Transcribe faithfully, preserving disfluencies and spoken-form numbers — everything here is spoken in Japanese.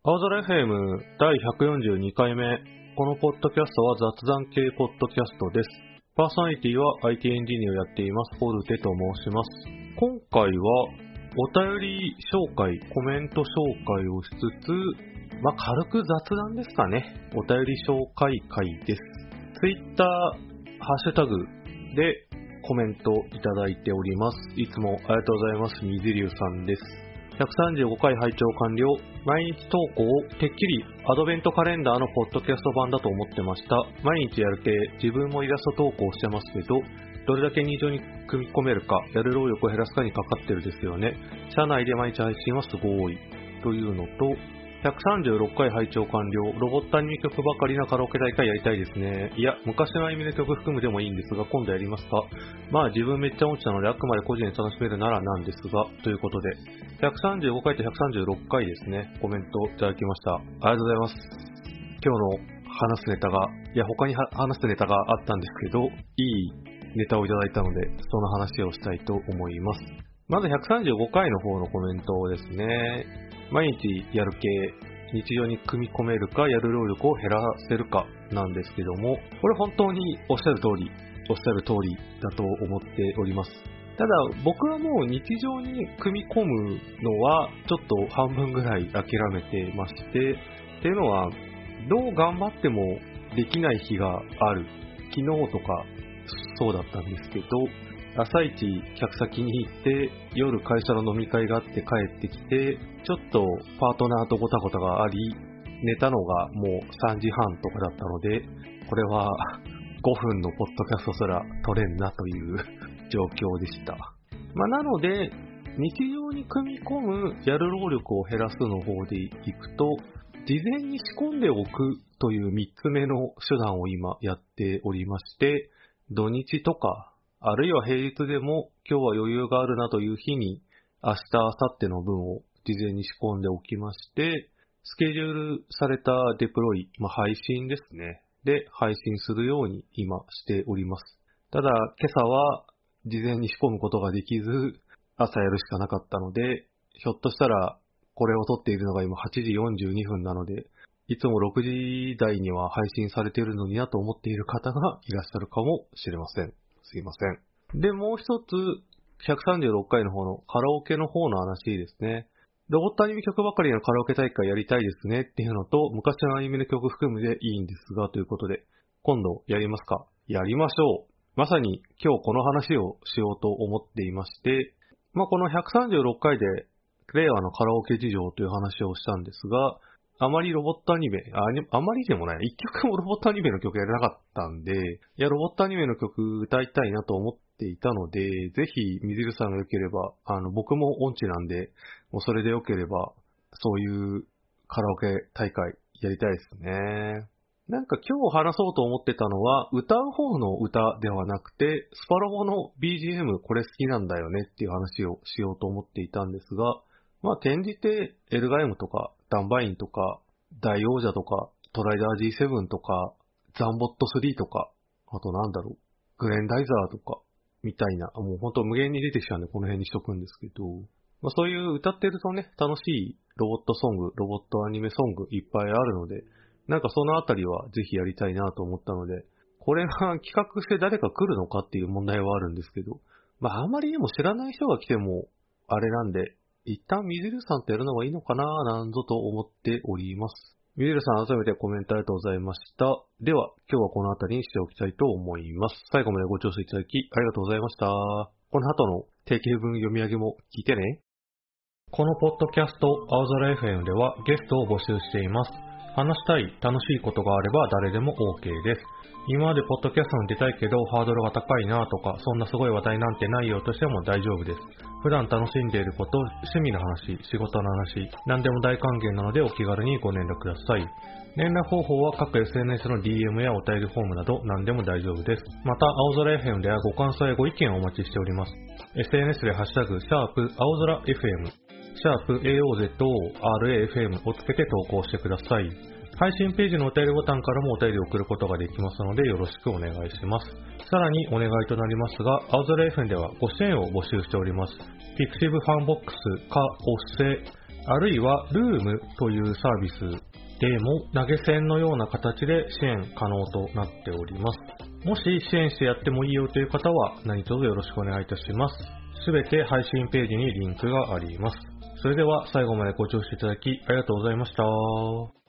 青空 エフエム だいひゃくよんじゅうにかいめ。このポッドキャストは雑談系ポッドキャストです。パーソナリティは アイティー エンジニアをやっています、ホルテと申します。今回はお便り紹介、コメント紹介をしつつ、まあ、軽く雑談ですかね。お便り紹介会です。Twitter、ハッシュタグでコメントいただいております。いつもありがとうございます。みずりゅうさんです。ひゃくさんじゅうごかい拝聴完了。毎日投稿をてっきりアドベントカレンダーのポッドキャスト版だと思ってました。毎日やる系、自分もイラスト投稿してますけど、どれだけ日常に組み込めるか、やる労力を減らすかにかかってるですよね。社内で毎日配信はすごい。というのと、ひゃくさんじゅうろっかい拝聴完了。ロボットアニメ曲ばかりのカラオケ大会やりたいですね。いや、昔のアニメの曲含むでもいいんですが、今度やりますか？まあ自分めっちゃ音痴なのであくまで個人で楽しめるならなんですが、ということで、ひゃくさんじゅうごかいとひゃくさんじゅうろっかいですね、コメントいただきました。ありがとうございます。今日の話すネタが、いや他に話すネタがあったんですけど、いいネタをいただいたので、その話をしたいと思います。まずひゃくさんじゅうごかいの方のコメントですね。毎日やる系、日常に組み込めるか、やる労力を減らせるかなんですけども、これ本当におっしゃる通り、おっしゃる通りだと思っております。ただ僕はもう日常に組み込むのはちょっと半分ぐらい諦めてまして、っていうのはどう頑張ってもできない日がある。昨日とかそうだったんですけど、朝一客先に行って夜会社の飲み会があって帰ってきて、ちょっとパートナーとごたごたがあり、寝たのがもうさんじはんとかだったので、これはごふんのポッドキャストすら撮れんなという状況でした。まあ、なので日常に組み込むやる労力を減らすの方でいくと、事前に仕込んでおくというみっつめの手段を今やっておりまして、土日とかあるいは平日でも今日は余裕があるなという日に明日、明後日の分を事前に仕込んでおきまして、スケジュールされたデプロイ、まあ、配信ですね。で、配信するように今しております。ただ、今朝は事前に仕込むことができず、朝やるしかなかったので、ひょっとしたらこれを撮っているのが今はちじよんじゅうにふんなので、いつもろくじ台には配信されているのになと思っている方がいらっしゃるかもしれません。すいません。で、もう一つ、ひゃくさんじゅうろっかいの方のカラオケの方の話ですね。ロボットアニメ曲ばかりのカラオケ大会やりたいですねっていうのと、昔のアニメの曲含むでいいんですが、ということで、今度やりますか？やりましょう。まさに今日この話をしようと思っていまして、まあ、このひゃくさんじゅうろっかいで令和のカラオケ事情という話をしたんですが、あまりロボットアニメ、あ、あまりでもない、一曲もロボットアニメの曲やれなかったんで、いや、ロボットアニメの曲歌いたいなと思っていたので、ぜひ、みずるさんが良ければ、あの、僕も音痴なんで、もうそれで良ければ、そういうカラオケ大会やりたいですね。なんか今日話そうと思ってたのは、歌う方の歌ではなくて、スパロボの ビージーエム これ好きなんだよねっていう話をしようと思っていたんですが、まあ、転じて、エルガイムとか、ダンバインとか、大王者とか、トライダー ジーセブン とか、ザンボットスリーとか、あとなんだろう、グレンダイザーとか、みたいな、もうほんと無限に出てきちゃうんでこの辺にしとくんですけど、まあ、そういう歌ってるとね、楽しいロボットソング、ロボットアニメソングいっぱいあるので、なんかそのあたりはぜひやりたいなと思ったので、これが企画して誰か来るのかっていう問題はあるんですけど、まああまりにも知らない人が来ても、あれなんで、一旦みずるさんとやるのがいいのかななんぞと思っております。みずるさん改めてコメントありがとうございました。では今日はこの辺りにしておきたいと思います。最後までご聴取いただきありがとうございました。この後の定型文読み上げも聞いてね。このポッドキャスト青空 エフエム ではゲストを募集しています。話したい楽しいことがあれば誰でも OK です。今までポッドキャストに出たいけどハードルが高いなとか、そんなすごい話題なんてないよとしても大丈夫です。普段楽しんでいること、趣味の話、仕事の話、何でも大歓迎なのでお気軽にご連絡ください。連絡方法は各 エスエヌエス の ディーエム やお便りフォームなど何でも大丈夫です。また、青空 エフエム ではご感想やご意見をお待ちしております。エスエヌエス でハッシュタグ、シャープ青空 エフエム、シャープ エーオーゼットオーアールエーエフエム をつけて投稿してください。配信ページのお便りボタンからもお便りを送ることができますのでよろしくお願いします。さらにお願いとなりますが、青空 エフエム ではご支援を募集しております。ピクシブファンボックスかおっせあるいは Loom というサービスでも投げ銭のような形で支援可能となっております。もし支援してやってもいいよという方は何卒よろしくお願いいたします。すべて配信ページにリンクがあります。それでは最後までご聴取いただきありがとうございました。